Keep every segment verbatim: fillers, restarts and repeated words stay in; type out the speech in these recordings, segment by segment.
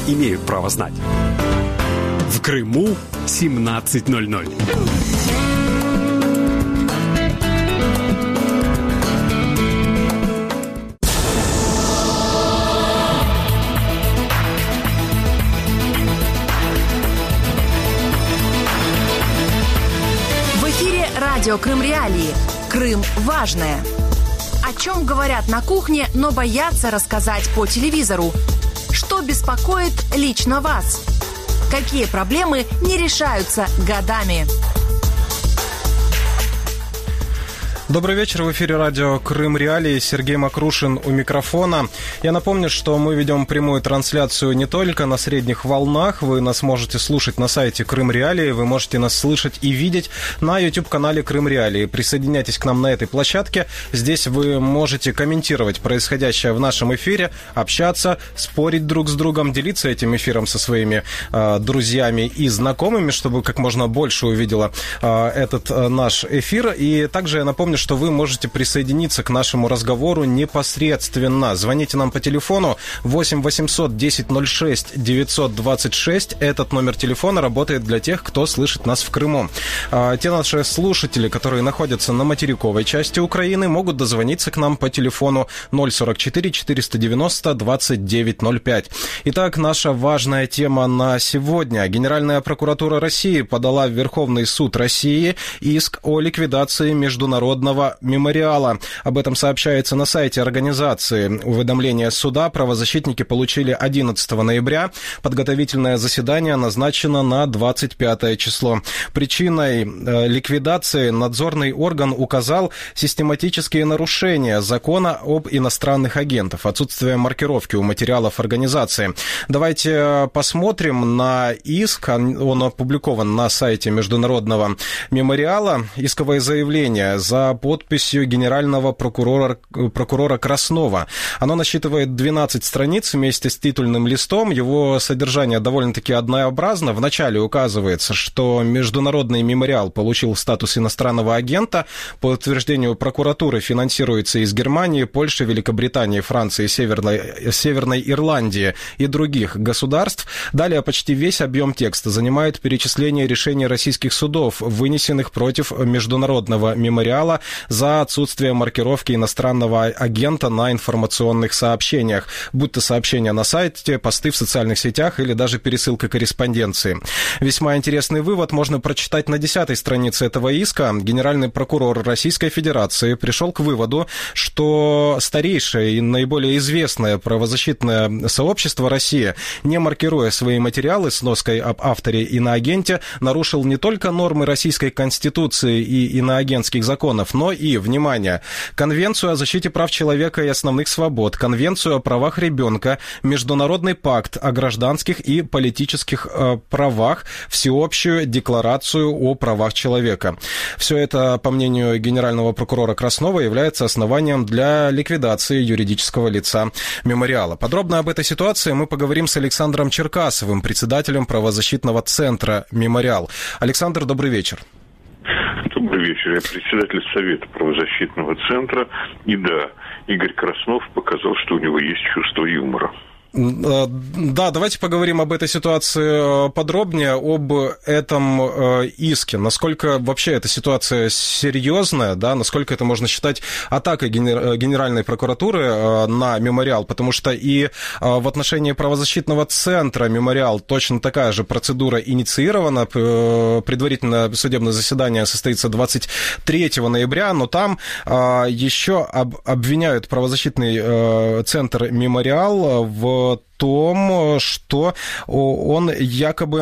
имеют право знать. В Крыму семнадцать ноль ноль. Радио Крым Реалии. Крым важное. О чем говорят на кухне, но боятся рассказать по телевизору? Что беспокоит лично вас? Какие проблемы не решаются годами? Добрый вечер, в эфире радио Крым Реалии, Сергей Макрушин у микрофона. Я напомню, что мы ведем прямую трансляцию не только на средних волнах, вы нас можете слушать на сайте Крым Реалии, вы можете нас слышать и видеть на YouTube-канале Крым Реалии. Присоединяйтесь к нам на этой площадке, здесь вы можете комментировать происходящее в нашем эфире, общаться, спорить друг с другом, делиться этим эфиром со своими э, друзьями и знакомыми, чтобы как можно больше увидело э, этот э, наш эфир. И также я напомню, что вы можете присоединиться к нашему разговору непосредственно. Звоните нам по телефону восемь восемьсот десять ноль шесть девятьсот двадцать шесть. Этот номер телефона работает для тех, кто слышит нас в Крыму. А, те наши слушатели, которые находятся на материковой части Украины, могут дозвониться к нам по телефону ноль сорок четыре четыреста девяносто двадцать девять ноль пять. Итак, наша важная тема на сегодня. Генеральная прокуратура России подала в Верховный суд России иск о ликвидации международного мемориала. Об этом сообщается на сайте организации. Уведомление суда правозащитники получили одиннадцатого ноября. Подготовительное заседание назначено на двадцать пятое число. Причиной э, ликвидации надзорный орган указал систематические нарушения закона об иностранных агентах, отсутствие маркировки у материалов организации. Давайте посмотрим на иск. Он опубликован на сайте Международного мемориала. Исковое заявление за подписью генерального прокурора, прокурора Краснова. Оно насчитывает двенадцать страниц вместе с титульным листом. Его содержание довольно-таки однообразно. Вначале указывается, что Международный мемориал получил статус иностранного агента. По утверждению прокуратуры финансируется из Германии, Польши, Великобритании, Франции, Северной, Северной Ирландии и других государств. Далее почти весь объем текста занимает перечисление решений российских судов, вынесенных против Международного мемориала за отсутствие маркировки иностранного агента на информационных сообщениях, будь то сообщения на сайте, посты в социальных сетях или даже пересылка корреспонденции. Весьма интересный вывод можно прочитать на десятой странице этого иска. Генеральный прокурор Российской Федерации пришел к выводу, что старейшее и наиболее известное правозащитное сообщество России, не маркируя свои материалы с ноской об авторе иноагенте, нарушил не только нормы Российской Конституции и иноагентских законов, но и, внимание, Конвенцию о защите прав человека и основных свобод, Конвенцию о правах ребенка, Международный пакт о гражданских и политических э, правах, Всеобщую декларацию о правах человека. Все это, по мнению генерального прокурора Краснова, является основанием для ликвидации юридического лица мемориала. Подробно об этой ситуации мы поговорим с Александром Черкасовым, председателем правозащитного центра «Мемориал». Александр, добрый вечер. Добрый вечер. Я председатель Совета правозащитного центра. И да, Игорь Краснов показал, что у него есть чувство юмора. Да, давайте поговорим об этой ситуации подробнее, об этом иске. Насколько вообще эта ситуация серьезная, да, насколько это можно считать атакой Генеральной прокуратуры на мемориал, потому что и в отношении правозащитного центра «Мемориал» точно такая же процедура инициирована. Предварительное судебное заседание состоится двадцать третьего ноября, но там еще обвиняют правозащитный центр «Мемориал» в том, что он якобы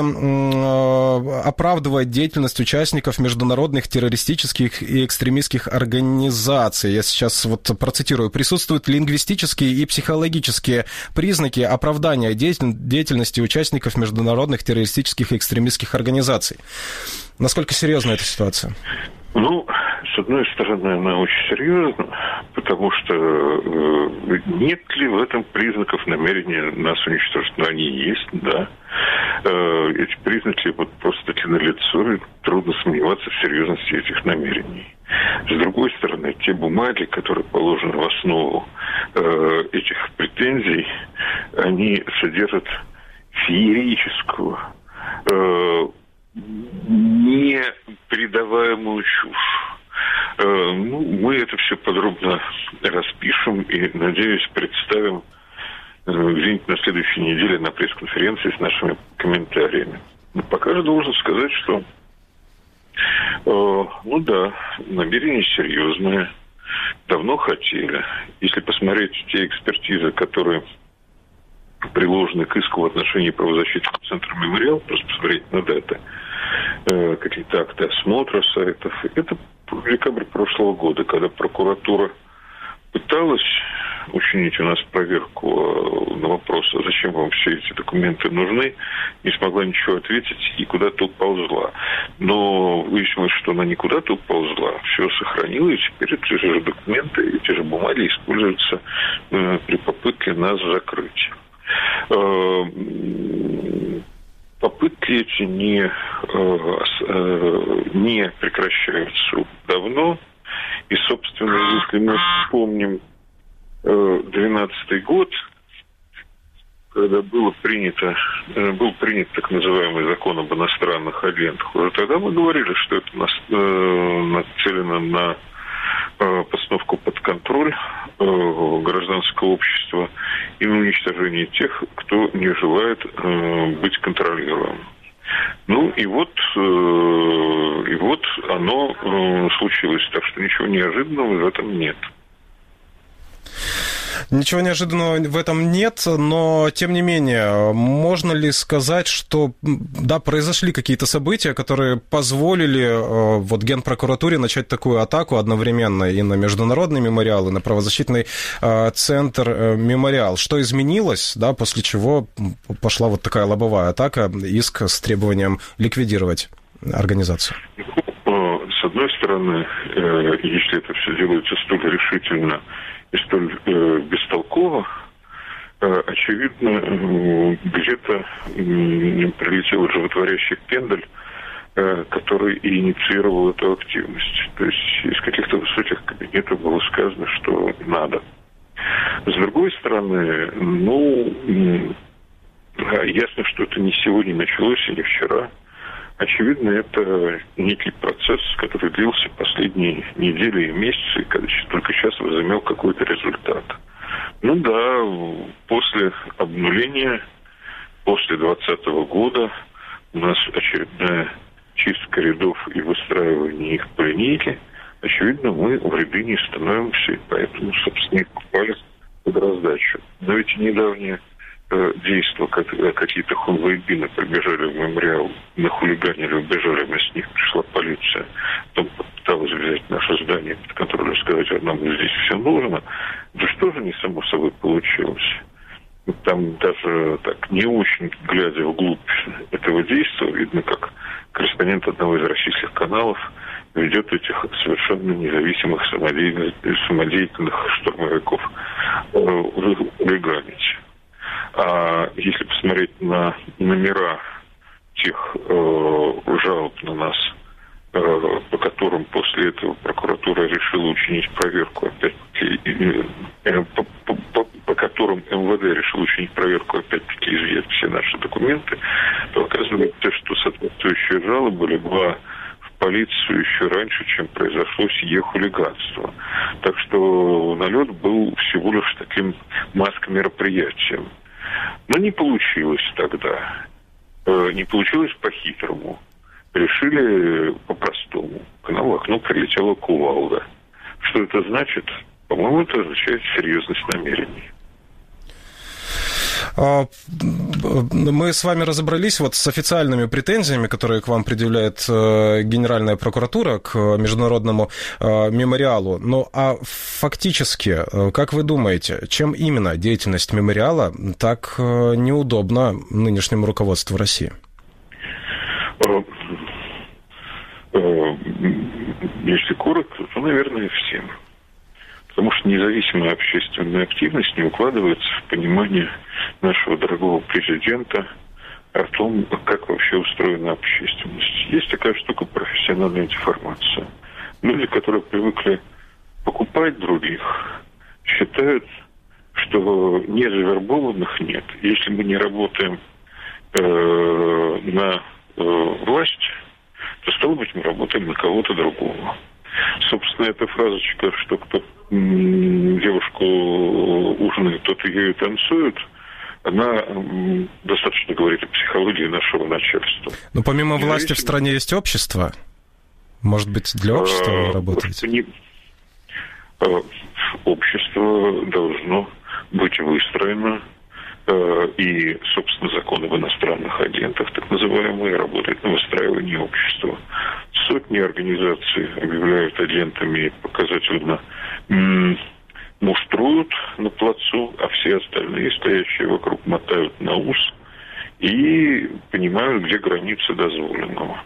оправдывает деятельность участников международных террористических и экстремистских организаций. Я сейчас вот процитирую. Присутствуют лингвистические и психологические признаки оправдания деятельности участников международных террористических и экстремистских организаций. Насколько серьезна эта ситуация? Ну, с одной стороны, она очень серьезна, потому что э, нет ли в этом признаков намерения нас уничтожить? Но они есть, да. Э, эти признаки вот просто-таки налицо, и трудно сомневаться в серьезности этих намерений. С другой стороны, те бумаги, которые положены в основу э, этих претензий, они содержат феерическую, э, непередаваемую чушь. Э, ну, мы это все подробно распишем и, надеюсь, представим э, где-нибудь на следующей неделе на пресс-конференции с нашими комментариями. Но пока же должен сказать, что э, ну да, намерения серьезные, давно хотели. Если посмотреть те экспертизы, которые приложены к иску в отношении правозащитного центра «Мемориал», просто посмотреть на даты, э, какие-то акты осмотра сайтов. Это декабрь прошлого года, когда прокуратура пыталась учинить у нас проверку на вопрос, а зачем вам все эти документы нужны, не смогла ничего ответить и куда-то уползла. Но выяснилось, что она не куда-то уползла, все сохранила, и теперь эти же документы, эти же бумаги используются э, при попытке нас закрыть. Э, попытки эти не, э, э, не прекращаются давно. И, собственно, если мы вспомним двенадцатый год, когда было принято, был принят так называемый закон об иностранных агентах, уже тогда мы говорили, что это нацелено на постановку под контроль гражданского общества и на уничтожение тех, кто не желает быть контролируемым. Ну и вот, и вот оно случилось, так что ничего неожиданного в этом нет. Ничего неожиданного в этом нет, но, тем не менее, можно ли сказать, что, да, произошли какие-то события, которые позволили вот Генпрокуратуре начать такую атаку одновременно и на международный мемориал, и на правозащитный центр «Мемориал»? Что изменилось, да, после чего пошла вот такая лобовая атака, иск с требованием ликвидировать организацию? С одной стороны, если это все делается столь решительно и столь э, бестолково, э, очевидно, э, где-то э, прилетел животворящий пендель, э, который и инициировал эту активность. То есть из каких-то высоких кабинетов было сказано, что надо. С другой стороны, ну, э, ясно, что это не сегодня началось и не вчера. Очевидно, это некий процесс, который длился последние недели и месяцы, и когда только сейчас возымел какой-то результат. Ну да, после обнуления, после двадцатого года у нас очередная чистка рядов и выстраивание их по линейке. Очевидно, мы в ряды не становимся, и поэтому, собственно, и попали под раздачу. Но ведь недавнее действия, как какие-то хунвейбины прибежали в мемориал, нахулиганили, убежали, мы с них, пришла полиция, потом попыталась взять наше здание под контроль и сказать, а нам здесь все нужно. Да что же не само собой получилось? Там даже так, не очень глядя вглубь этого действия, видно, как корреспондент одного из российских каналов ведет этих совершенно независимых самодеятельных, самодеятельных штурмовиков хулиганить. А если посмотреть на номера тех э, жалоб на нас, э, по которым после этого прокуратура решила учинить проверку, опять-таки, э, по, по, по, по которым эм вэ дэ решил учинить проверку, опять-таки, изъять все наши документы, то оказывается, что соответствующие жалобы легла в полицию еще раньше, чем произошло сие хулиганство. Так что налет был всего лишь таким маск-мероприятием. Но не получилось тогда. Не получилось по-хитрому. Решили по-простому. К нам в окно прилетела кувалда. Что это значит? По-моему, это означает серьезность намерений. Мы с вами разобрались вот с официальными претензиями, которые к вам предъявляет Генеральная прокуратура к международному мемориалу. Ну, а фактически, как вы думаете, чем именно деятельность мемориала так неудобна нынешнему руководству России? Если коротко, то, наверное, всем. Потому что независимая общественная активность не укладывается в понимание нашего дорогого президента о том, как вообще устроена общественность. Есть такая штука профессиональная деформация. Люди, которые привыкли покупать других, считают, что незавербованных нет. Если мы не работаем э, на э, власть, то, стало быть, мы работаем на кого-то другого. Собственно, эта фразочка, что кто м- девушку ужинает, тот ее и танцует, она м- достаточно говорит о психологии нашего начальства. Но помимо и власти в стране есть общество. Может быть, для общества вы работаете? Не... Общество должно быть выстроено, и, собственно, закон об иностранных агентах, так называемые, работает на выстраивании общества. Сотни организаций объявляют агентами, показательно м- муштруют на плацу, а все остальные, стоящие вокруг, мотают на ус и понимают, где границы дозволенного.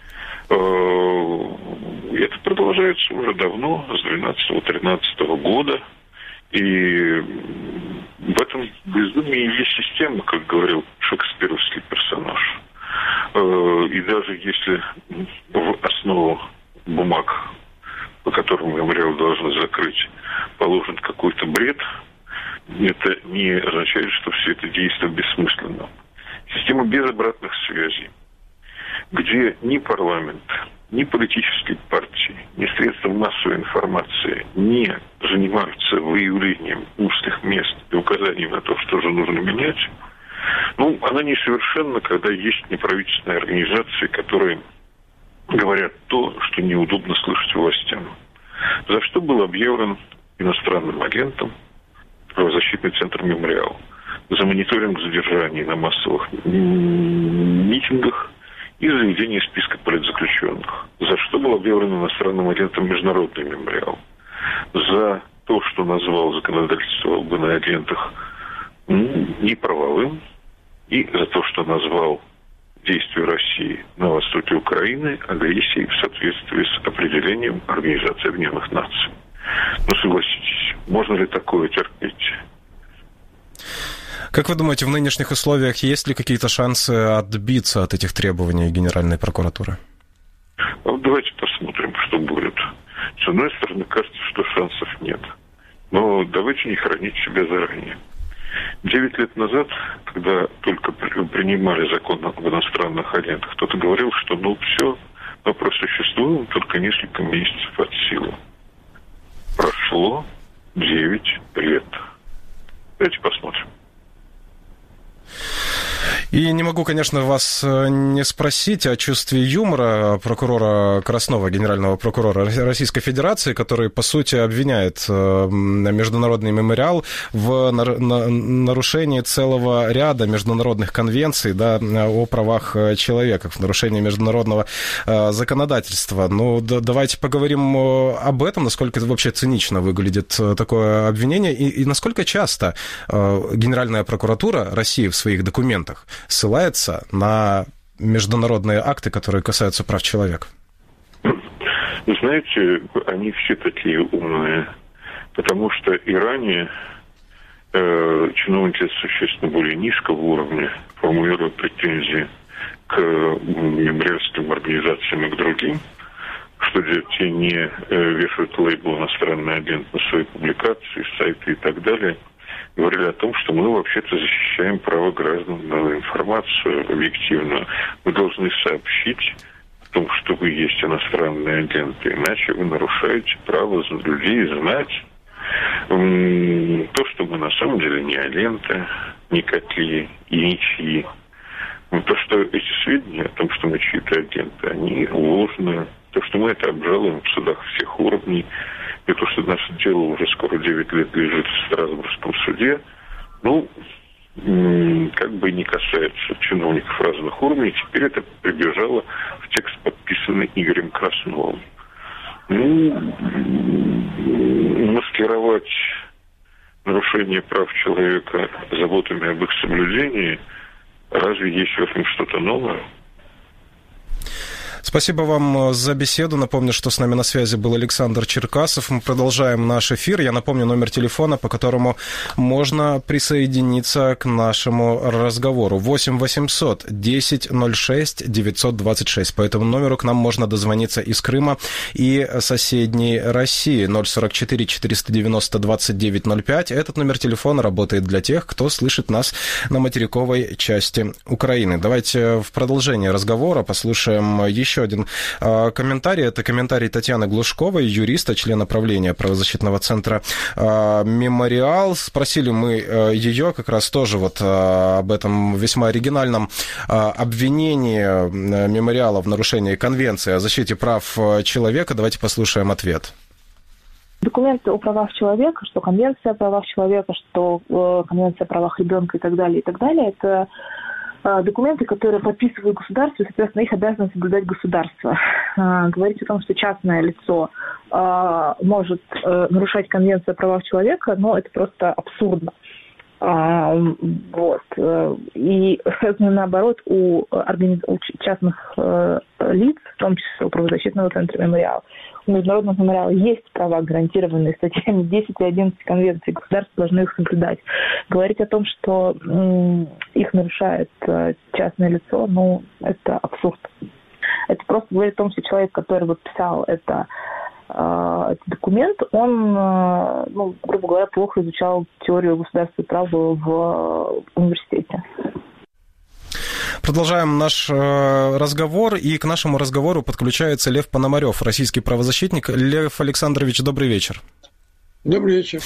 Это продолжается уже давно, с двенадцатого-тринадцатого года. И в этом безумии есть система, как говорил шекспировский персонаж. И даже если в основу бумаг, по которым мемориал должны закрыть, положен какой-то бред, это не означает, что все это действие бессмысленно. Система без обратных связей, где ни парламент, ни политические партии, ни средства массовой информации не занимаются выявлением узких мест и указанием на то, что же нужно менять, ну, она несовершенна, когда есть неправительственные организации, которые говорят то, что неудобно слышать властям. За что был объявлен иностранным агентом правозащитный центр «Мемориал»? За мониторинг задержаний на массовых митингах и за ведение списка политзаключенных. За что был объявлен иностранным агентом международный «Мемориал»? За то, что назвал законодательство об иноагентах неправовым, и за то, что назвал действия России на востоке Украины агрессией в соответствии с определением Организации Объединенных Наций. Ну, согласитесь, можно ли такое терпеть? Как вы думаете, в нынешних условиях есть ли какие-то шансы отбиться от этих требований Генеральной прокуратуры? Ну, давайте посмотрим, что будет. С одной стороны, кажется, что шансов нет. Но давайте не хранить себя заранее. Девять лет назад, когда только принимали закон об иностранных агентах, кто-то говорил, что ну все, вопрос существует, только несколько месяцев от силы. Прошло девять лет. Давайте посмотрим. И не могу, конечно, вас не спросить о чувстве юмора прокурора Краснова, генерального прокурора Российской Федерации, который, по сути, обвиняет Международный мемориал в нарушении целого ряда международных конвенций, да, о правах человека, в нарушении международного законодательства. Ну, давайте поговорим об этом, насколько вообще цинично выглядит такое обвинение, и, и насколько часто Генеральная прокуратура России в своих документах ссылается на международные акты, которые касаются прав человека. Вы знаете, они все такие умные, потому что и ранее э, чиновники существенно более низкого уровня формулируют претензии к мемориальским организациям и к другим, что те не э, вешают лейбл «иностранный агент» на свои публикации, сайты и так далее, говорили о том, что мы вообще-то защищаем право граждан на информацию объективную. Вы должны сообщить о том, что вы есть иностранные агенты, иначе вы нарушаете право людей знать то, что мы на самом деле не агенты, не котли и ничьи. То, что эти сведения о том, что мы чьи-то агенты, они ложные. То, что мы это обжалуем в судах всех уровней, и то, что наше дело уже скоро девять лет лежит в Страсбургском суде, ну, как бы не касается чиновников разных уровней, теперь это прибежало в текст, подписанный Игорем Красновым. Ну, маскировать нарушение прав человека заботами об их соблюдении, разве есть в этом что-то новое? Спасибо вам за беседу. Напомню, что с нами на связи был Александр Черкасов. Мы продолжаем наш эфир. Я напомню номер телефона, по которому можно присоединиться к нашему разговору. восемь восемьсот десять ноль шесть девятьсот двадцать шесть. По этому номеру к нам можно дозвониться из Крыма и соседней России. ноль сорок четыре четыреста девяносто двадцать девять ноль пять. Этот номер телефона работает для тех, кто слышит нас на материковой части Украины. Давайте в продолжение разговора послушаем еще один э, комментарий. Это комментарий Татьяны Глушковой, юриста, члена правления правозащитного центра э, «Мемориал». Спросили мы э, ее как раз тоже вот э, об этом весьма оригинальном э, обвинении э, «Мемориала» в нарушении Конвенции о защите прав человека. Давайте послушаем ответ. Документы о правах человека, что Конвенция о правах человека, что э, Конвенция о правах ребенка и так далее, и так далее, это э, документы, которые подписывают государство, и, соответственно, их обязано соблюдать государство. Э, говорить о том, что частное лицо э, может э, нарушать Конвенцию о правах человека, ну, это просто абсурдно. А, вот. И наоборот, у, организ... у частных э, лиц, в том числе у правозащитного центра «Мемориал», у международного мемориала есть права, гарантированные статьями десять и одиннадцать Конвенции, государства должны их соблюдать. Говорить о том, что м, их нарушает э, частное лицо, ну, это абсурд. Это просто говорит о том, что человек, который вот писал это, этот документ, он, ну, грубо говоря, плохо изучал теорию государства и права в университете. Продолжаем наш разговор, и к нашему разговору подключается Лев Пономарев, российский правозащитник. Лев Александрович, добрый вечер. Добрый вечер.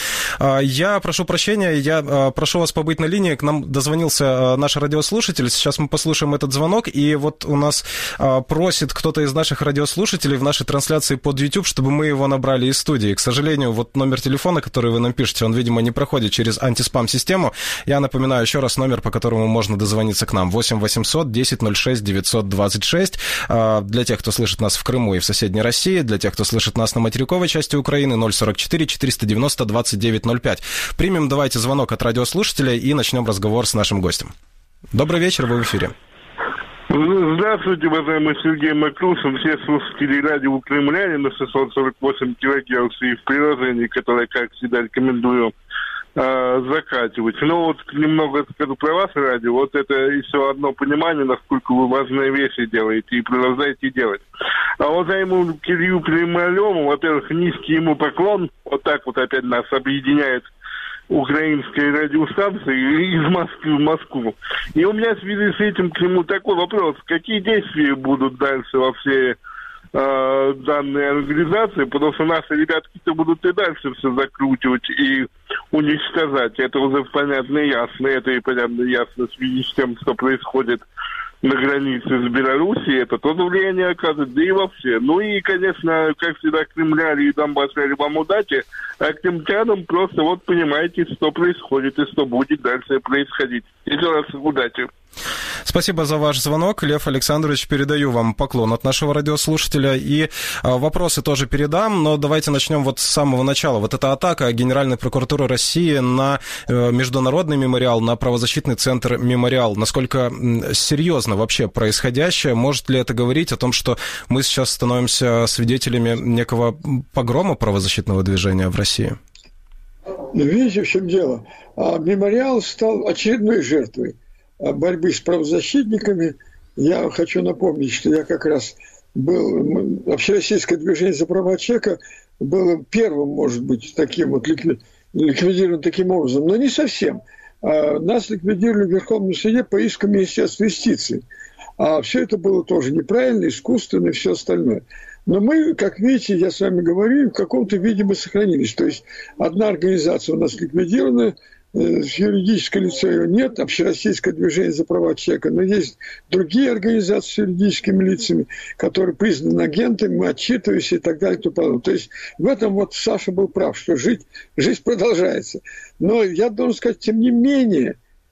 Я прошу прощения, я прошу вас побыть на линии. К нам дозвонился наш радиослушатель. Сейчас мы послушаем этот звонок. И вот у нас просит кто-то из наших радиослушателей в нашей трансляции под YouTube, чтобы мы его набрали из студии. К сожалению, вот номер телефона, который вы нам пишете, он, видимо, не проходит через антиспам-систему. Я напоминаю еще раз номер, по которому можно дозвониться к нам. восемь восемьсот десять ноль шесть девятьсот двадцать шесть. Для тех, кто слышит нас в Крыму и в соседней России. Для тех, кто слышит нас на материковой части Украины, ноль сорок четыре четыреста девяносто двадцать девять ноль пять. Примем, давайте, звонок от радиослушателя и начнем разговор с нашим гостем. Добрый вечер, вы в эфире. Здравствуйте, уважаемый Сергей Макрушин, все слушатели радио «Кремляне» на шестьсот сорок восемь килогерц и в приложении, которое, как всегда, рекомендую э, закачивать. Но вот немного скажу про ваше радио. Вот это еще одно понимание, насколько вы важные вещи делаете и продолжаете делать. А уважаемому Кириллу Пономареву, во-первых, низкий ему поклон. Вот так вот опять нас объединяет украинской радиостанции из Москвы в Москву. И у меня в связи с этим к нему такой вопрос. Какие действия будут дальше во всей э, данной организации? Потому что наши ребятки-то будут и дальше все закручивать и уничтожать. Это уже понятно и ясно. Это и понятно и ясно в связи с тем, что происходит на границе с Белоруссией, это тоже влияние оказывает, да и вообще. Ну и, конечно, как всегда, кремляне и донбассяне вам удачи, а крымчанам просто вот понимаете, что происходит и что будет дальше происходить. Еще раз удачи. Спасибо за ваш звонок, Лев Александрович. Передаю вам поклон от нашего радиослушателя. И вопросы тоже передам, но давайте начнем вот с самого начала. Вот эта атака Генеральной прокуратуры России на Международный мемориал, на правозащитный центр «Мемориал». Насколько серьезно вообще происходящее? Может ли это говорить о том, что мы сейчас становимся свидетелями некого погрома правозащитного движения в России? Видите, в чем дело? Мемориал стал очередной жертвой борьбы с правозащитниками. Я хочу напомнить, что я как раз был... Общероссийское движение за права человека было первым, может быть, таким вот ликвидировано таким образом, но не совсем. Нас ликвидировали в Верховном суде по иску Министерства юстиции. А все это было тоже неправильно, искусственно и все остальное. Но мы, как видите, я с вами говорю, в каком-то виде мы сохранились. То есть одна организация у нас ликвидирована, юридическое лицо ее нет, общероссийское движение за права человека, но есть другие организации с юридическими лицами, которые признаны агентами, мы отчитываемся и так далее. И то, то есть в этом вот Саша был прав, что жить, жизнь продолжается. Но я должен сказать, тем не менее,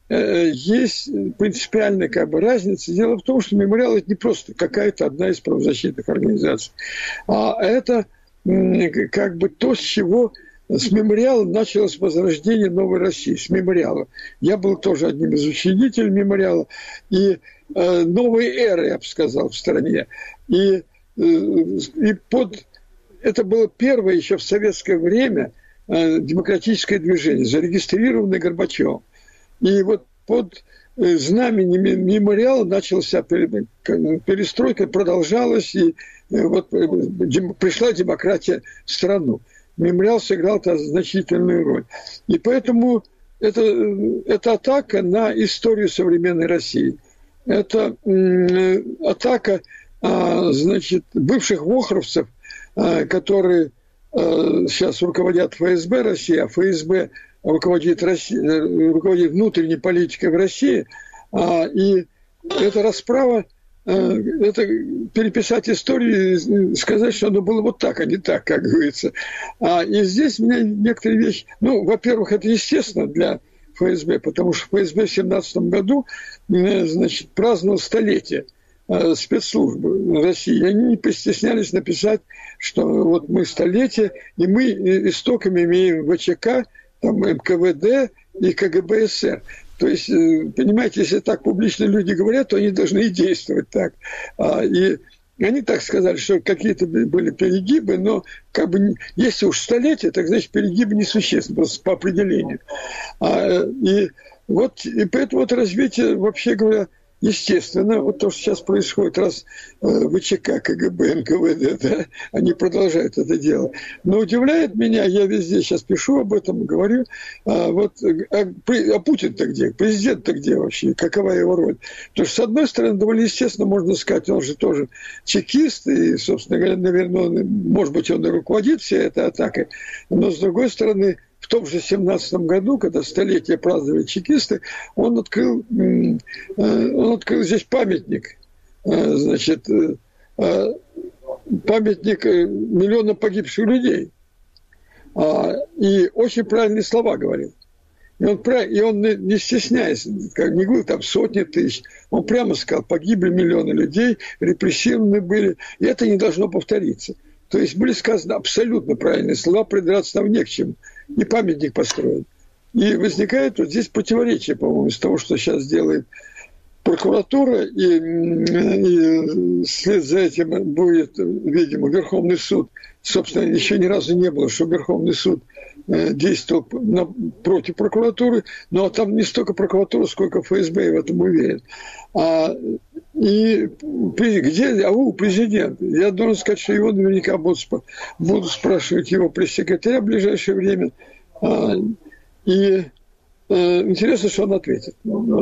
есть принципиальная как бы разница. Дело в том, что мемориал – это не просто какая-то одна из правозащитных организаций, а это как бы то, с чего с мемориала началось возрождение новой России, с мемориала. Я был тоже одним из учредителей мемориала. И э, новой эры, я бы сказал, в стране. И, э, и под... это было первое еще в советское время э, демократическое движение, зарегистрированное Горбачевым. И вот под э, знаменем мемориала начался перестройка, продолжалась, и э, вот э, дем, пришла демократия в страну. Мемориал сыграл значительную роль. И поэтому это, это атака на историю современной России. Это э, атака, э, значит, бывших вохровцев, э, которые э, сейчас руководят ФСБ России, а ФСБ руководит, Россия, руководит внутренней политикой в России. Э, и эта расправа, это переписать историю и сказать, что оно было вот так, а не так, как говорится. А, и здесь у меня некоторые вещи... Ну, во-первых, это естественно для ФСБ, потому что ФСБ в семнадцатом году, значит, праздновал столетие спецслужбы России. И они не постеснялись написать, что вот мы столетие, и мы истоками имеем ВЧК, там, эм ка вэ дэ и ка гэ бэ эс эр. То есть, понимаете, если так публично люди говорят, то они должны и действовать так. И они так сказали, что какие-то были перегибы, но как бы если уж столетие, так значит перегибы несущественны по определению. И вот и поэтому вот развитие, вообще говоря, естественно, вот то, что сейчас происходит, раз ВЧК, ка гэ бэ, эм ка вэ дэ, да, они продолжают это дело. Но удивляет меня, я везде сейчас пишу об этом, говорю, а вот, а, а Путин-то где? Президент-то где вообще? Какова его роль? Потому что, с одной стороны, довольно естественно, можно сказать, он же тоже чекист, и, собственно говоря, наверное, он, может быть, он и руководит всей этой атакой, но, с другой стороны, в том же семнадцатом году, когда столетие праздновали чекисты, он открыл, он открыл здесь памятник, значит, памятник миллионам погибших людей. И очень правильные слова говорил. И он, и он не стесняясь, не говорил там сотни тысяч, он прямо сказал, погибли миллионы людей, репрессированы были, и это не должно повториться. То есть были сказаны абсолютно правильные слова, придраться там не к чему. И памятник построен. И возникает вот здесь противоречие, по-моему, из того, что сейчас делает прокуратура, и, и вслед за этим будет, видимо, Верховный суд. Собственно, еще ни разу не было, что Верховный суд действовал на, против прокуратуры, но там не столько прокуратура, сколько эф эс бэ, я в этом уверен. А, и где АУ президент? Я должен сказать, что его наверняка будут, будут спрашивать его пресс-секретаря в ближайшее время. А, и а, интересно, что он ответит.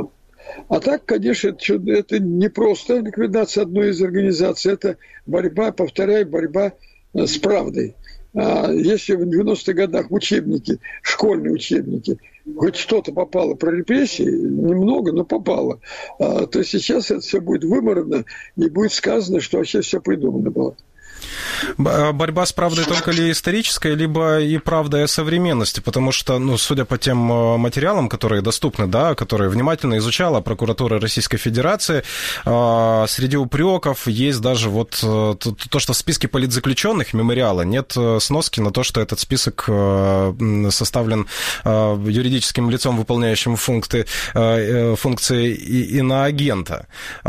А так, конечно, это, это не просто ликвидация одной из организаций, это борьба, повторяю, борьба с правдой. Если в девяностых годах в учебники, школьные учебники, хоть что-то попало про репрессии, немного, но попало, то сейчас это все будет выморано и будет сказано, что вообще все придумано было. Борьба с правдой только ли историческая, либо и правда о современности? Потому что, ну, судя по тем материалам, которые доступны, да, которые внимательно изучала прокуратура Российской Федерации, среди упреков есть даже вот то, что в списке политзаключенных мемориала нет сноски на то, что этот список составлен юридическим лицом, выполняющим функции, функции иноагента.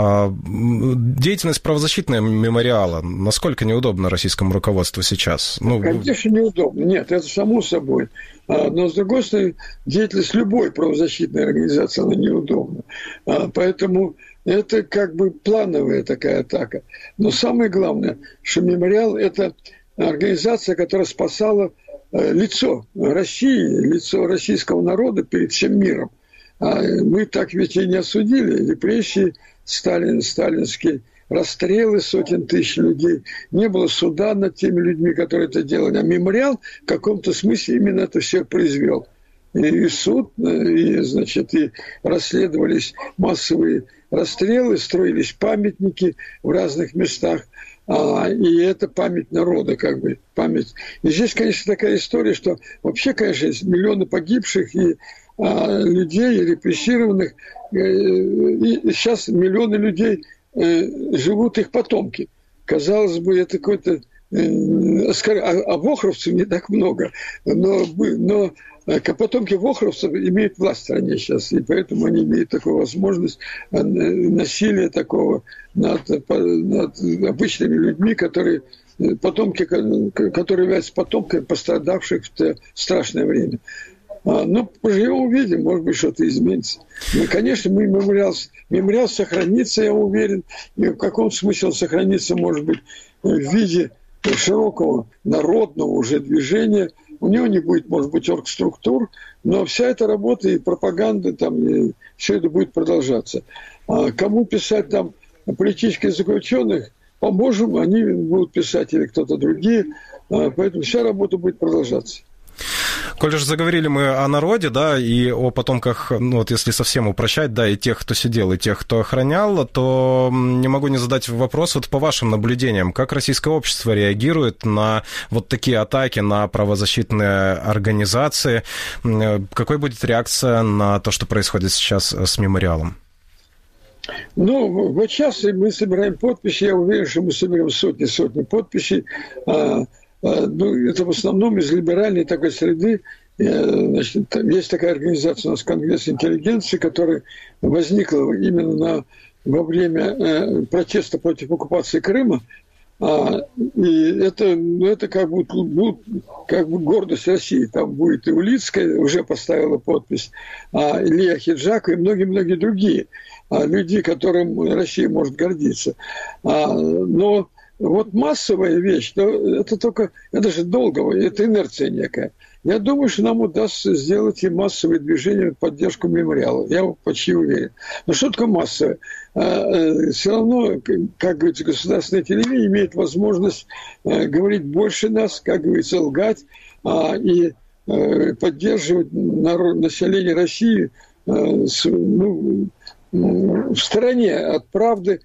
Деятельность правозащитного мемориала насколько неудобна российскому руководству сейчас? Ну, конечно, неудобно. Нет, это само собой. Но, с другой стороны, деятельность любой правозащитной организации, она неудобна. Поэтому это как бы плановая такая атака. Но самое главное, что мемориал – это организация, которая спасала лицо России, лицо российского народа перед всем миром. Мы так ведь и не осудили репрессии, Сталин, сталинские расстрелы сотен тысяч людей, не было суда над теми людьми, которые это делали. А мемориал в каком-то смысле именно это все произвел. И суд, и, значит, и расследовались массовые расстрелы, строились памятники в разных местах. А, и это память народа, как бы, память. И здесь, конечно, такая история, что вообще, конечно, миллионы погибших и а, людей, и репрессированных, и, и сейчас миллионы людей живут их потомки. Казалось бы, это какой-то а вохровцев не так много, но, но потомки вохровцев имеют власть в стране сейчас, и поэтому они имеют такую возможность насилия такого над, над обычными людьми, которые потомки, которые являются потомками пострадавших в то страшное время. Ну, поживем, увидим, может быть, что-то изменится. Ну, конечно, мы мемориал, мемориал сохранится, я уверен, и в каком смысле он сохранится, может быть, в виде широкого народного уже движения. У него не будет, может быть, оргструктур, но вся эта работа и пропаганда, там, и все это будет продолжаться. А кому писать там политических заключенных, поможем, они будут писать или кто-то другие, поэтому вся работа будет продолжаться. Коль же заговорили мы о народе, да, и о потомках, ну вот если совсем упрощать, да, и тех, кто сидел, и тех, кто охранял, то не могу не задать вопрос вот по вашим наблюдениям, как российское общество реагирует на вот такие атаки на правозащитные организации, какой будет реакция на то, что происходит сейчас с мемориалом? Ну, вот сейчас мы собираем подписи, я уверен, что мы соберем сотни-сотни подписей. Ну, это в основном из либеральной такой среды. Значит, есть такая организация у нас, Конгресс интеллигенции, которая возникла именно на, во время протеста против оккупации Крыма. И это, ну, это как бы, как бы гордость России. Там будет и Улицкая, уже поставила подпись, Илья Хиджак и многие-многие другие люди, которым Россия может гордиться. Но вот массовая вещь, это только, это же долго, это инерция некая. Я думаю, что нам удастся сделать и массовые движения в поддержку мемориала. Я почти уверен. Но что такое массовое? Все равно, как говорится, государственное телевидение имеет возможность говорить больше нас, как говорится, лгать и поддерживать народ, население России ну, в стороне от правды,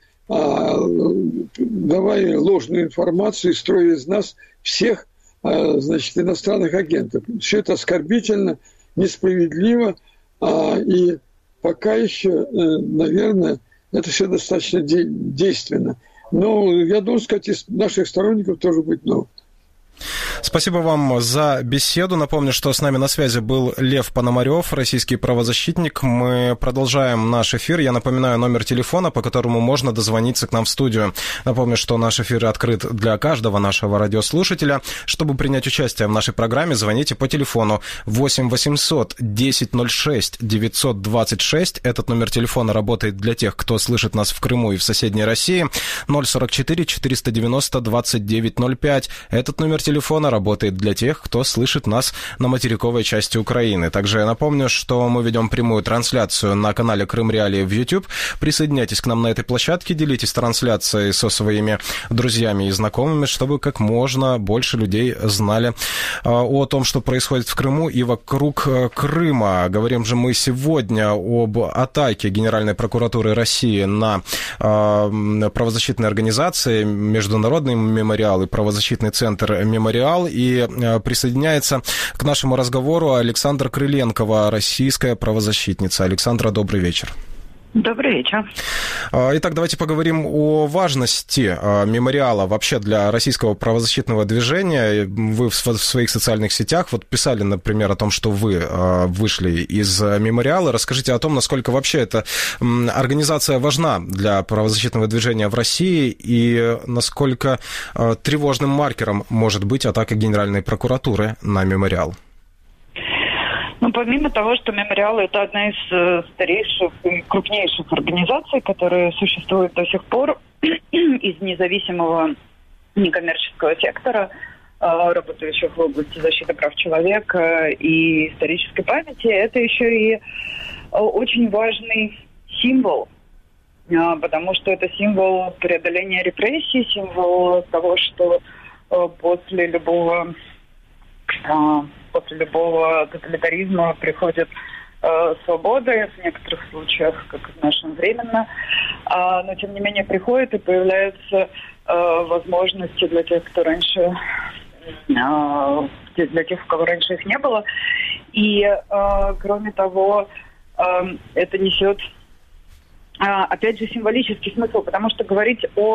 давая ложную информацию и строя из нас всех, значит, иностранных агентов. Все это оскорбительно, несправедливо, и пока еще, наверное, это все достаточно действенно. Но я должен сказать, из наших сторонников тоже будет много. Спасибо вам за беседу. Напомню, что с нами на связи был Лев Пономарев, российский правозащитник. Мы продолжаем наш эфир. Я напоминаю номер телефона, по которому можно дозвониться к нам в студию. Напомню, что наш эфир открыт для каждого нашего радиослушателя. Чтобы принять участие в нашей программе, звоните по телефону восемь восемьсот десять ноль шесть девятьсот двадцать шесть. Этот номер телефона работает для тех, кто слышит нас в Крыму и в соседней России. ноль сорок четыре четыреста девяносто двадцать девять ноль пять. Этот номер телефона работает для тех, кто слышит нас на материковой части Украины. Также я напомню, что мы ведем прямую трансляцию на канале Крым Реалии в YouTube. Присоединяйтесь к нам на этой площадке, делитесь трансляцией со своими друзьями и знакомыми, чтобы как можно больше людей знали о том, что происходит в Крыму и вокруг Крыма. Говорим же мы сегодня об атаке Генеральной прокуратуры России на правозащитные организации, Международный мемориал и правозащитный центр «Мемориал». И присоединяется к нашему разговору Александра Крыленкова, российская правозащитница. Александра, добрый вечер. Добрый вечер. Итак, давайте поговорим о важности мемориала вообще для российского правозащитного движения. Вы в своих социальных сетях вот писали, например, о том, что вы вышли из мемориала. Расскажите о том, насколько вообще эта организация важна для правозащитного движения в России и насколько тревожным маркером может быть атака Генеральной прокуратуры на мемориал. Ну, помимо того, что «Мемориал» — это одна из э, старейших и крупнейших организаций, которые существуют до сих пор из независимого некоммерческого сектора, э, работающих в области защиты прав человека и исторической памяти, это еще и э, очень важный символ, э, потому что это символ преодоления репрессий, символ того, что э, после любого... Э, После любого тоталитаризма приходит э, свобода, в некоторых случаях, как в нашем временно, а, но тем не менее приходит и появляются э, возможности для тех, кто раньше, э, для тех, у кого раньше их не было. И э, кроме того, э, это несет, э, опять же, символический смысл, потому что говорить о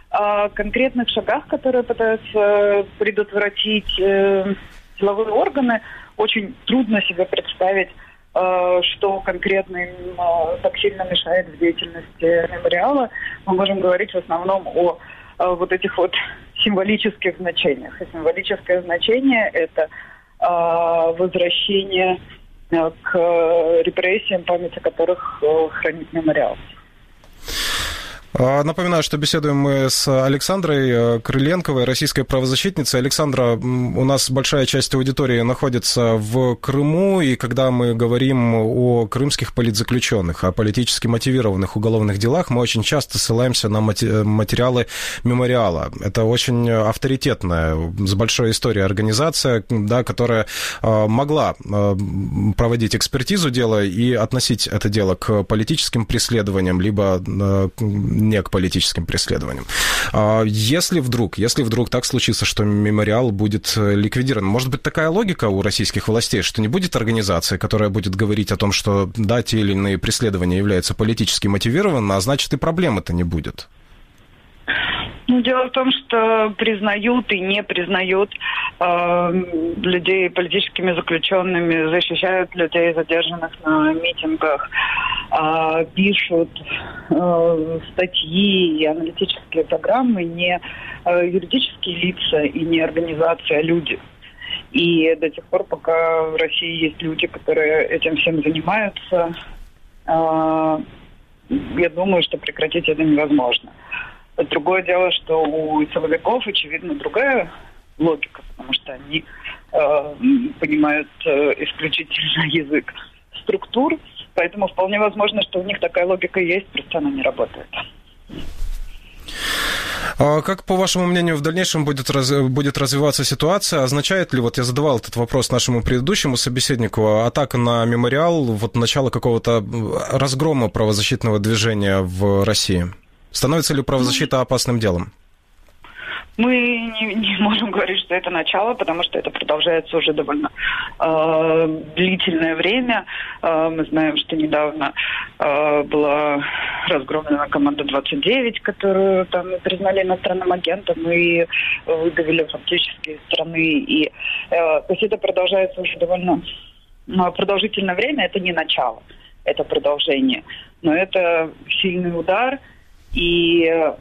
о конкретных шагах, которые пытаются предотвратить э, силовые органы, очень трудно себе представить, э, что конкретно им э, так сильно мешает в деятельности мемориала. Мы можем говорить в основном о э, вот этих вот символических значениях. И символическое значение – это э, возвращение э, к репрессиям, память о которых э, хранит мемориал. Напоминаю, что беседуем мы с Александрой Крыленковой, российской правозащитницей. Александра, у нас большая часть аудитории находится в Крыму, и когда мы говорим о крымских политзаключенных, о политически мотивированных уголовных делах, мы очень часто ссылаемся на материалы мемориала. Это очень авторитетная, с большой историей организация, да, которая могла проводить экспертизу дела и относить это дело к политическим преследованиям, либо не к политическим преследованиям. Если вдруг, если вдруг так случится, что мемориал будет ликвидирован, может быть, такая логика у российских властей, что не будет организации, которая будет говорить о том, что да, те или иные преследования являются политически мотивированными, а значит и проблемы-то не будет? Ну, дело в том, что признают и не признают э, людей политическими заключенными, защищают людей, задержанных на митингах, э, пишут э, статьи и аналитические программы не э, юридические лица и не организации, а люди. И до тех пор, пока в России есть люди, которые этим всем занимаются, э, я думаю, что прекратить это невозможно. Другое дело, что у силовиков, очевидно, другая логика, потому что они э, понимают э, исключительно язык структур, поэтому вполне возможно, что у них такая логика есть, просто она не работает. Как, по вашему мнению, в дальнейшем будет, раз, будет развиваться ситуация? Означает ли, вот я задавал этот вопрос нашему предыдущему собеседнику, атака на мемориал, вот начало какого-то разгрома правозащитного движения в России? Становится ли правозащита опасным делом? Мы не, не можем говорить, что это начало, потому что это продолжается уже довольно э, длительное время. Э, мы знаем, что недавно э, была разгромлена команда двадцать девять, которую там признали иностранным агентом и выдавили фактически из страны. И, э, то есть это продолжается уже довольно продолжительное время. Это не начало, это продолжение. Но это сильный удар. И э,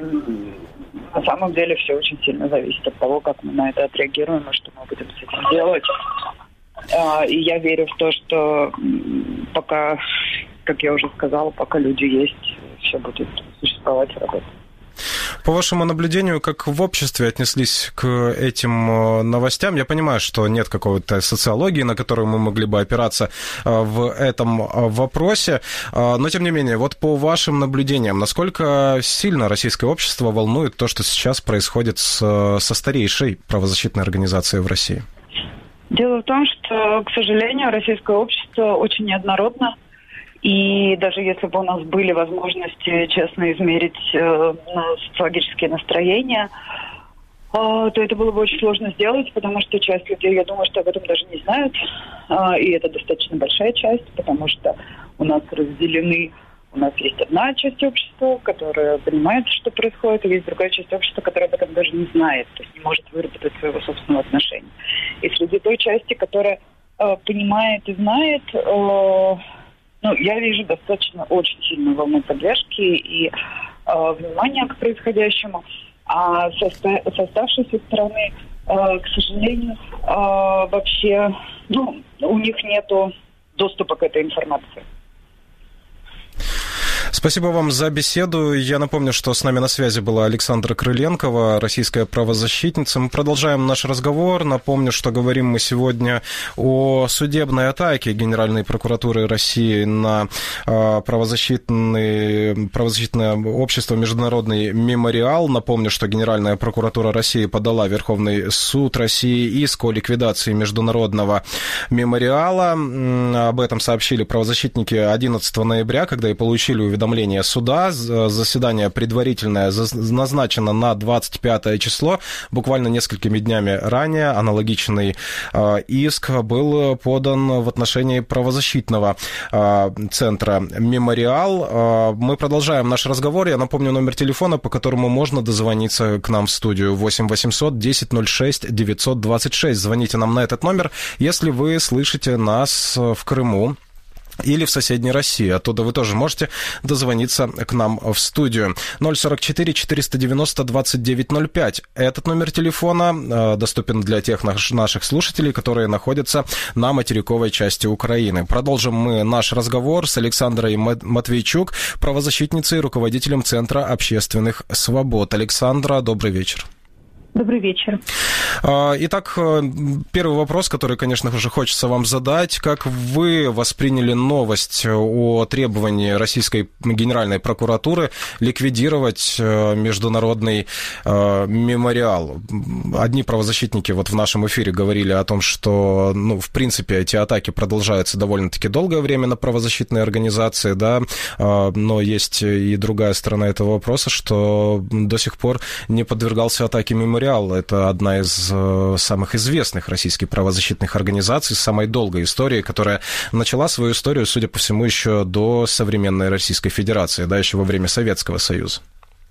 на самом деле все очень сильно зависит от того, как мы на это отреагируем и что мы будем с этим делать. Э, и я верю в то, что пока, как я уже сказала, пока люди есть, все будет существовать и работать. По вашему наблюдению, как в обществе отнеслись к этим новостям? Я понимаю, что нет какой-то социологии, на которую мы могли бы опираться в этом вопросе, но тем не менее, вот по вашим наблюдениям, насколько сильно российское общество волнует то, что сейчас происходит с, со старейшей правозащитной организацией в России? Дело в том, что, к сожалению, российское общество очень неоднородно. И даже если бы у нас были возможности честно измерить э, социологические настроения, э, то это было бы очень сложно сделать, потому что часть людей, я думаю, что об этом даже не знают. Э, и это достаточно большая часть, потому что у нас разделены, у нас есть одна часть общества, которая понимает, что происходит, и есть другая часть общества, которая об этом даже не знает, то есть не может выработать своего собственного отношения. И среди той части, которая э, понимает и знает... Э, Ну, я вижу достаточно очень сильную волну поддержки и э, внимания к происходящему. А со, со оставшейся стороны, э, к сожалению, э, вообще, ну, у них нету доступа к этой информации. Спасибо вам за беседу. Я напомню, что с нами на связи была Александра Крыленкова, российская правозащитница. Мы продолжаем наш разговор. Напомню, что говорим мы сегодня о судебной атаке Генеральной прокуратуры России на правозащитное, правозащитное общество «Международный мемориал». Напомню, что Генеральная прокуратура России подала в Верховный суд России иск о ликвидации Международного мемориала. Об этом сообщили правозащитники одиннадцатого ноября, когда и получили уведомление уведомление суда. Заседание предварительное назначено на двадцать пятое число. Буквально несколькими днями ранее аналогичный иск был подан в отношении правозащитного центра «Мемориал». Мы продолжаем наш разговор. Я напомню номер телефона, по которому можно дозвониться к нам в студию. восемь восемьсот десять ноль шесть девятьсот двадцать шесть. Звоните нам на этот номер, если вы слышите нас в Крыму или в соседней России. Оттуда вы тоже можете дозвониться к нам в студию. ноль сорок четыре четыреста девяносто двадцать девять ноль пять. Этот номер телефона доступен для тех наших слушателей, которые находятся на материковой части Украины. Продолжим мы наш разговор с Александрой Матвейчук, правозащитницей и руководителем Центра общественных свобод. Александра, добрый вечер. Добрый вечер. Итак, первый вопрос, который, конечно же, хочется вам задать. Как вы восприняли новость о требовании Российской Генеральной прокуратуры ликвидировать международный мемориал? Одни правозащитники вот в нашем эфире говорили о том, что, ну, в принципе, эти атаки продолжаются довольно-таки долгое время на правозащитные организации, да, но есть и другая сторона этого вопроса, что до сих пор не подвергался атаке мемориал. Это одна из самых известных российских правозащитных организаций с самой долгой историей, которая начала свою историю, судя по всему, еще до современной Российской Федерации, да, еще во время Советского Союза.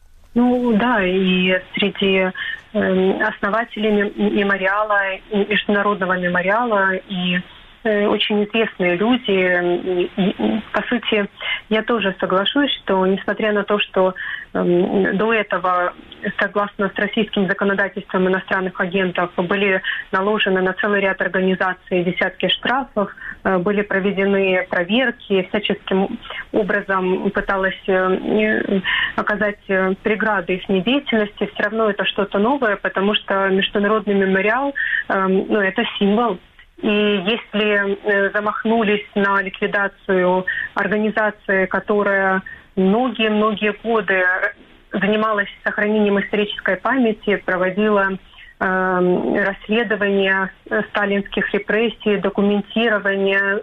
Ну да, и среди э, основателей мемориала, международного мемориала, и э, очень известные люди. И, и, по сути, я тоже соглашусь, что несмотря на то, что э, до этого, согласно с российским законодательством иностранных агентов, были наложены на целый ряд организаций десятки штрафов, э, были проведены проверки, всяческим образом пыталась э, оказать преграды их деятельности, все равно это что-то новое, потому что международный мемориал, э, ну, это символ. И если замахнулись на ликвидацию организации, которая многие-многие годы занималась сохранением исторической памяти, проводила э, расследование сталинских репрессий, документирование,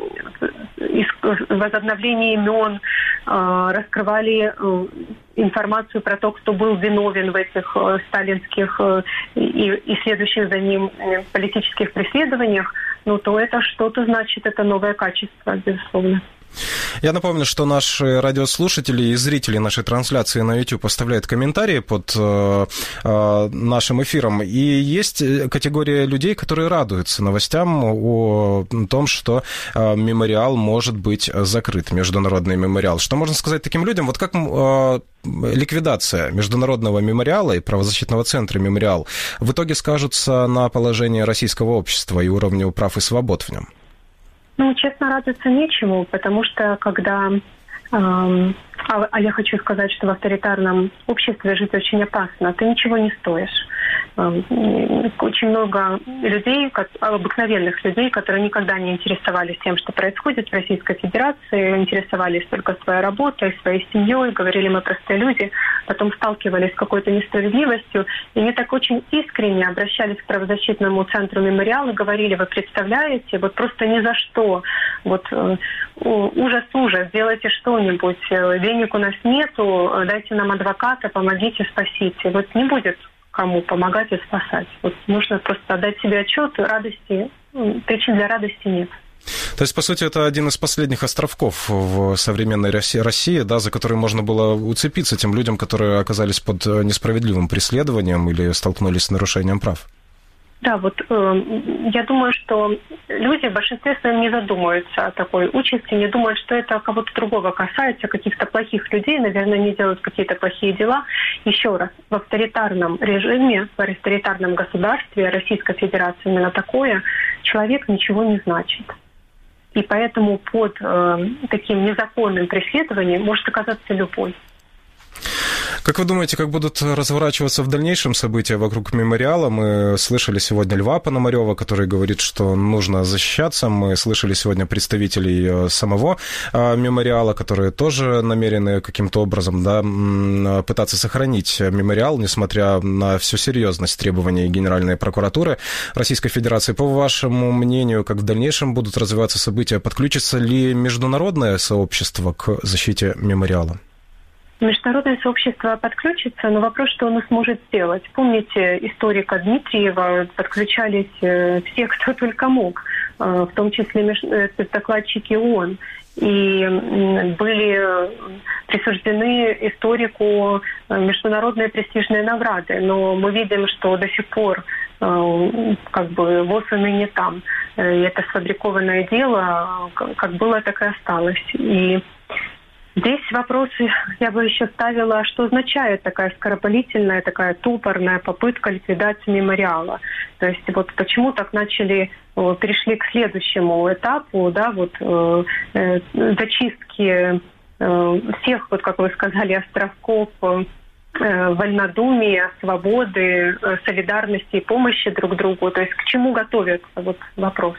возобновление имен, э, раскрывали э, информацию про то, кто был виновен в этих э, сталинских э, и, и следующих за ним э, политических преследованиях, ну, то это что-то значит, это новое качество, безусловно. Я напомню, что наши радиослушатели и зрители нашей трансляции на YouTube оставляют комментарии под э, э, нашим эфиром. И есть категория людей, которые радуются новостям о том, что э, мемориал может быть закрыт, международный мемориал. Что можно сказать таким людям? Вот как э, ликвидация международного мемориала и правозащитного центра «Мемориал» в итоге скажутся на положении российского общества и уровню прав и свобод в нем? Ну, честно, радоваться нечему, потому что когда... Эм, а, а я хочу сказать, что в авторитарном обществе жить очень опасно. Ты ничего не стоишь. Эм, очень много людей, обыкновенных людей, которые никогда не интересовались тем, что происходит в Российской Федерации, интересовались только своей работой, своей семьей, говорили, мы простые люди, потом сталкивались с какой-то несправедливостью, и они так очень искренне обращались к правозащитному центру «Мемориал» и говорили, вы представляете, вот просто ни за что, вот ужас-ужас, сделайте что-нибудь, денег у нас нету, дайте нам адвоката, помогите, спасите. Вот не будет кому помогать и спасать. Вот нужно просто отдать себе отчет, радости, причин для радости нет. То есть, по сути, это один из последних островков в современной России, да, за который можно было уцепиться тем людям, которые оказались под несправедливым преследованием или столкнулись с нарушением прав. Да, вот э, я думаю, что люди в большинстве своем не задумываются о такой участи, не думают, что это кого-то другого касается, каких-то плохих людей, наверное, не делают какие-то плохие дела. Еще раз, в авторитарном режиме, в авторитарном государстве Российской Федерации именно такое, человек ничего не значит. И поэтому под э, таким незаконным преследованием может оказаться любой. Как вы думаете, как будут разворачиваться в дальнейшем события вокруг мемориала? Мы слышали сегодня Льва Пономарёва, который говорит, что нужно защищаться. Мы слышали сегодня представителей самого мемориала, которые тоже намерены каким-то образом, да, пытаться сохранить мемориал, несмотря на всю серьезность требований Генеральной прокуратуры Российской Федерации. По вашему мнению, как в дальнейшем будут развиваться события? Подключится ли международное сообщество к защите мемориала? Международное сообщество подключится, но вопрос, что оно сможет сделать. Помните историка Дмитриева, подключались все, кто только мог, в том числе докладчики ООН. И были присуждены историку международные престижные награды. Но мы видим, что до сих пор как бы ВОС и ныне там. И это сфабрикованное дело, как было, так и осталось. И здесь вопросы я бы еще ставила, что означает такая скоропалительная, такая топорная попытка ликвидации мемориала. То есть вот почему так начали, перешли к следующему этапу, да, вот э, э, зачистки э, всех, вот как вы сказали, островков э, вольнодумия, свободы, э, солидарности и помощи друг другу. То есть к чему готовятся, вот вопрос.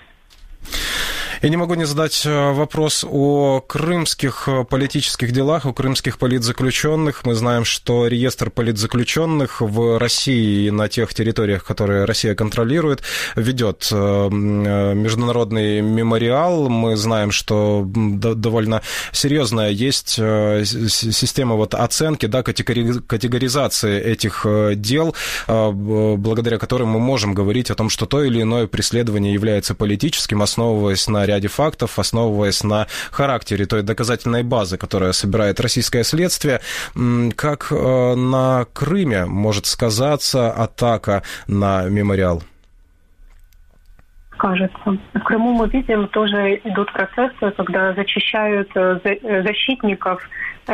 Я не могу не задать вопрос о крымских политических делах, о крымских политзаключенных. Мы знаем, что реестр политзаключенных в России и на тех территориях, которые Россия контролирует, ведет международный мемориал. Мы знаем, что довольно серьезная есть система вот оценки, да, категоризации этих дел, благодаря которым мы можем говорить о том, что то или иное преследование является политическим, основываясь на ряде фактов, основываясь на характере той доказательной базы, которая собирает российское следствие. Как на Крыме может сказаться атака на мемориал? Кажется. В Крыму мы видим, тоже идут процессы, когда зачищают защитников,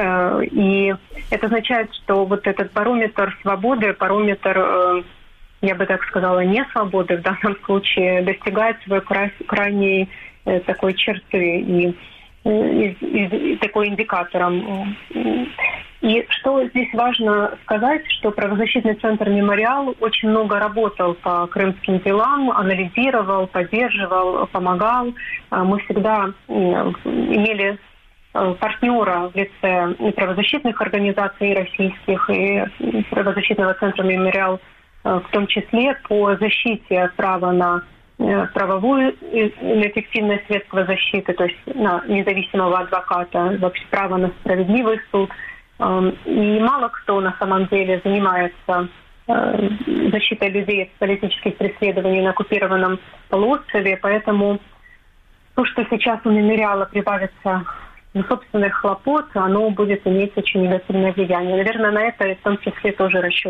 и это означает, что вот этот барометр свободы, барометр, я бы так сказала, не свободы в данном случае, достигает своей крайней такой черты и, и, и, и такой индикатором. И что здесь важно сказать, что правозащитный центр «Мемориал» очень много работал по крымским делам, анализировал, поддерживал, помогал. Мы всегда имели партнера в лице правозащитных организаций российских и правозащитного центра «Мемориал», в том числе по защите права на правовую и эффективное средство защиты, то есть на независимого адвоката, вообще право на справедливый суд. И мало кто на самом деле занимается защитой людей от политических преследований на оккупированном полуострове, поэтому то, что сейчас у мемориала прибавится собственных хлопот, оно будет иметь очень негативное влияние. Наверное, на это в том числе тоже расчет.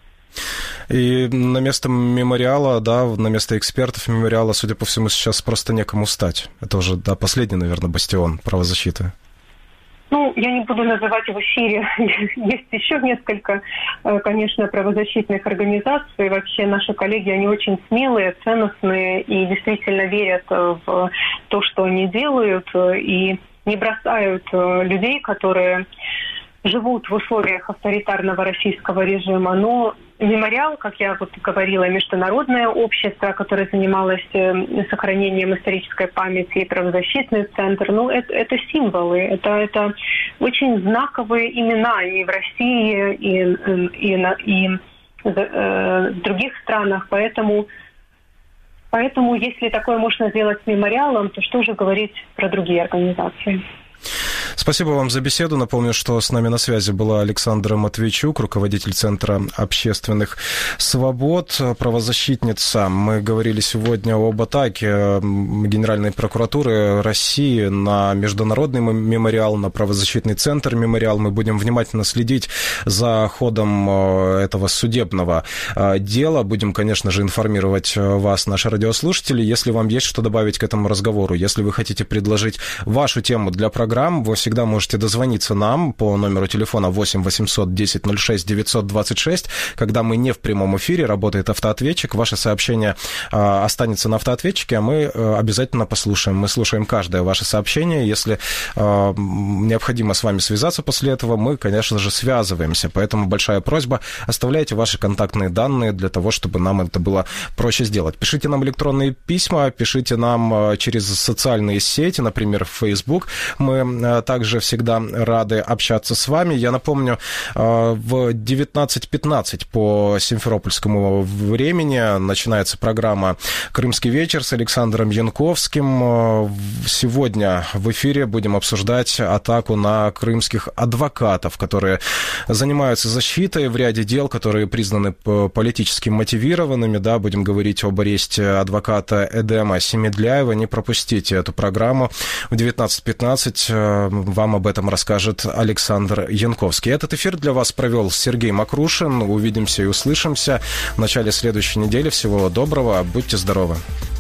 И на место мемориала, да, на место экспертов мемориала, судя по всему, сейчас просто некому стать. Это уже, да, последний, наверное, бастион правозащиты. Ну, я не буду называть в эфире. Есть еще несколько, конечно, правозащитных организаций. Вообще наши коллеги, они очень смелые, ценностные и действительно верят в то, что они делают, и не бросают людей, которые живут в условиях авторитарного российского режима. Но мемориал, как я вот говорила, международное общество, которое занималось сохранением исторической памяти, и правозащитный центр, ну, это, это символы, это, это очень знаковые имена и в России, и, и, и, и в других странах. Поэтому, поэтому, если такое можно сделать с мемориалом, то что же говорить про другие организации? Спасибо вам за беседу. Напомню, что с нами на связи была Александра Матвейчук, руководитель Центра общественных свобод, правозащитница. Мы говорили сегодня об атаке Генеральной прокуратуры России на международный мемориал, на правозащитный центр «Мемориал». Мы будем внимательно следить за ходом этого судебного дела. Будем, конечно же, информировать вас, наши радиослушатели. Если вам есть что добавить к этому разговору, если вы хотите предложить вашу тему для программ, вы всегда всегда можете дозвониться нам по номеру телефона восемь восемьсот десять ноль шесть девятьсот двадцать шесть. Когда мы не в прямом эфире, работает автоответчик. Ваше сообщение а, останется на автоответчике, а мы а, обязательно послушаем. Мы слушаем каждое ваше сообщение. Если а, необходимо с вами связаться после этого, мы, конечно же, связываемся. Поэтому большая просьба, оставляйте ваши контактные данные для того, чтобы нам это было проще сделать. Пишите нам электронные письма, пишите нам через социальные сети, например, в Facebook. Мы также всегда рады общаться с вами. Я напомню, в девятнадцать пятнадцать по симферопольскому времени начинается программа «Крымский вечер» с Александром Янковским. Сегодня в эфире будем обсуждать атаку на крымских адвокатов, которые занимаются защитой в ряде дел, которые признаны политически мотивированными. Да, будем говорить об аресте адвоката Эдема Семедляева. Не пропустите эту программу. В девятнадцать пятнадцать вам об этом расскажет Александр Янковский. Этот эфир для вас провел Сергей Макрушин. Увидимся и услышимся в начале следующей недели. Всего доброго. Будьте здоровы.